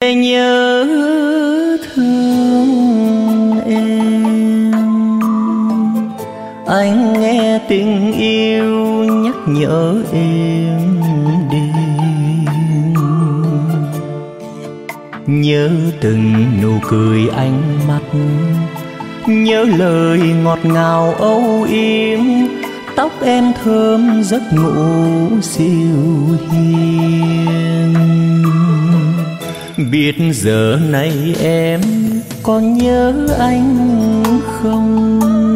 để nhớ thương em. Anh nghe tình yêu nhắc nhở em đi, nhớ từng nụ cười ánh mắt, nhớ lời ngọt ngào âu yếm, tóc em thơm giấc ngủ siêu hiền. Biết giờ này em còn nhớ anh không?